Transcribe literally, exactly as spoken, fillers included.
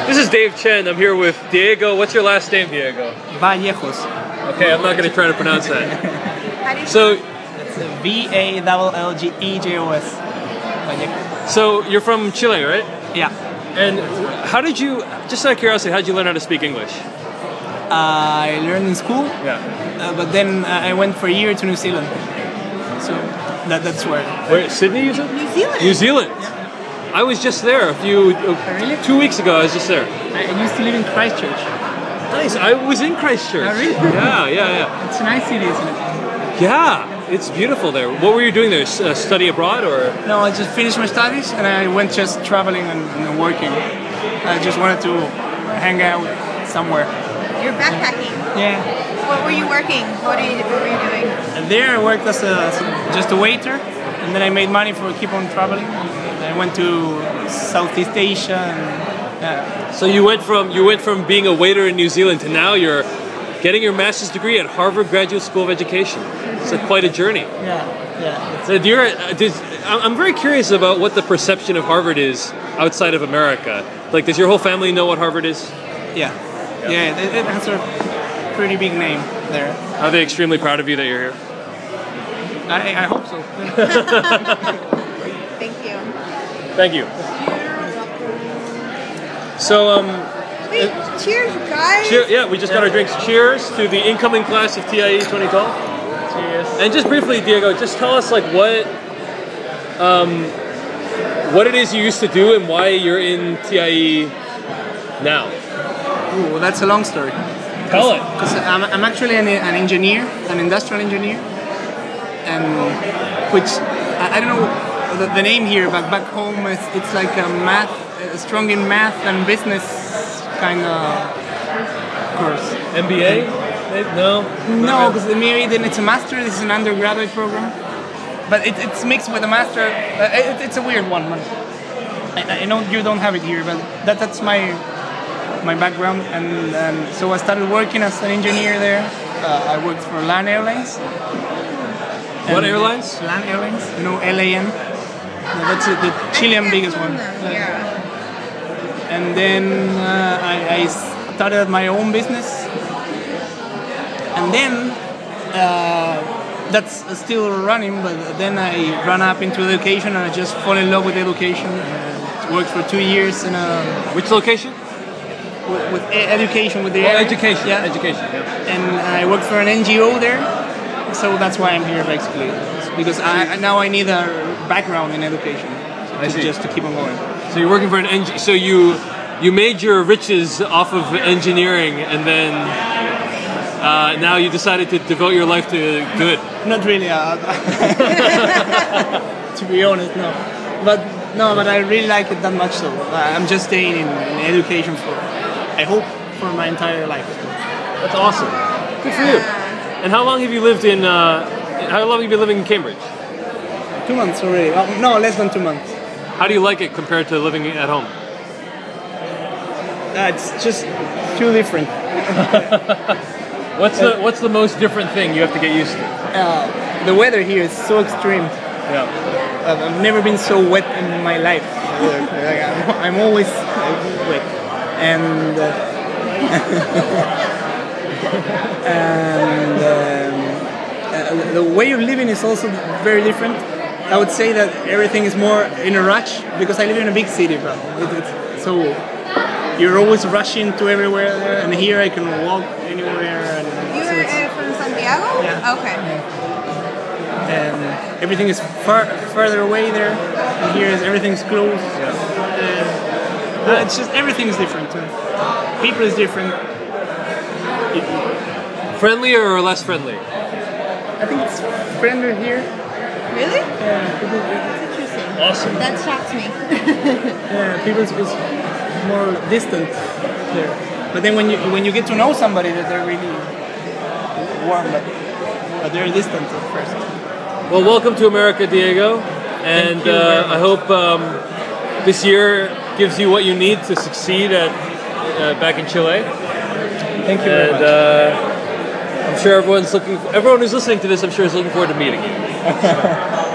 This is Dave Chen. I'm here with Diego. What's your last name, Diego? Vallejos. Okay, I'm not going to try to pronounce that. How do you So, It's V A L L G E J O S. Vallejos. so you're from Chile, right? Yeah. And how did you, just out of curiosity, how did you learn how to speak English? I learned in school, Yeah. uh, but then I went for a year to New Zealand. So that, that's where. Where, Sydney, you said? New Zealand. New Zealand. I was just there a few, uh, Really? two weeks ago. I was just there. I used to live in Christchurch. Nice. I was in Christchurch. Oh, really? Yeah, yeah, yeah. It's a nice city, isn't it? Yeah, it's beautiful there. What were you doing there? S- Uh, study abroad or? No, I just finished my studies and I went just traveling and, and working. I just wanted to hang out somewhere. You're backpacking. Yeah. What were you working? What, are you, what were you doing? And there I worked as a, as a- just a waiter, and then I made money for keep on traveling. I went to Southeast Asia, and yeah. So you went from you went from being a waiter in New Zealand to now you're getting your master's degree at Harvard Graduate School of Education. It's a, quite a journey. Yeah, yeah. So do you, uh, does, I'm I'm very curious about what the perception of Harvard is outside of America. Like, does your whole family know what Harvard is? Yeah, yeah. It, it has a pretty big name there. Are they extremely proud of you that you're here? I, I hope so. Thank you. Thank you. So, um, Wait, cheers, guys. cheer, yeah, we just got our drinks. Cheers to the incoming class of T I E twenty twelve. Cheers. And just briefly, Diego, just tell us like what, um, what it is you used to do and why you're in T I E now. Ooh, that's a long story. Tell it. Because I'm, I'm actually an, an engineer, an industrial engineer, and which I, I don't know the, the name here, but back home it's, it's like a math, uh, strong in math and business kind of course. M B A? No. No, because maybe then it's a master. This is an undergraduate program, but it, it's mixed with a master. Uh, it, it's a weird one. Man. I, I know you don't have it here, but that that's my my background, and, and so I started working as an engineer there. Uh, I worked for LAN Airlines. What And airlines? LAN Airlines, you know, L A N. Yeah, that's it, the Chilean biggest one. Yeah. And then uh, I, I started my own business, and then uh, that's still running. But then I ran up into education, and I just fall in love with education. Uh, worked for two years in a Which location? with, with e- education with the Oh, air- education. Yeah. Education. Yeah. And I worked for an N G O there, so that's why I'm here basically. Because I, now I need a background in education I to, see. just to keep on going. So you're working for an eng- so you you made your riches off of engineering, and then uh, now you decided to devote your life to good. Not really, uh, to be honest, no. But no, but I really like it that much. So uh, I'm just staying in, in education for, I hope, for my entire life. That's awesome. Good for you. And how long have you lived in? Uh, how long have you been living in Cambridge? Two months already. Well, no, less than two months. How do you like it compared to living at home? Uh, it's just too different. What's the What's the most different thing you have to get used to? Uh, the weather here is so extreme. Yeah. I've I've never been so wet in my life. Like, I'm, I'm always wet, and uh, and um, uh, the way of living is also very different. I would say that everything is more in a rush because I live in a big city, bro. It, it's, so you're always rushing to everywhere, and here I can walk anywhere. And You so were it's- uh, from Santiago? Yeah. Okay. and everything is far further away there. And here is everything's close. Yeah. Uh, uh, it's just everything is different. Uh, people is different. It- Friendlier or less friendly? I think it's friendlier here. Really? Yeah, people, That's interesting. Awesome. That shocks me. yeah, people is, is more distant there. But then when you when you get to know somebody, that they're really warm, but, but they're distant at first. Well, welcome to America, Diego, and you very uh, I hope um, this year gives you what you need to succeed at uh, back in Chile. Thank you very And much. uh, I'm sure everyone's looking. Everyone who's listening to this, I'm sure, is looking forward to meeting you.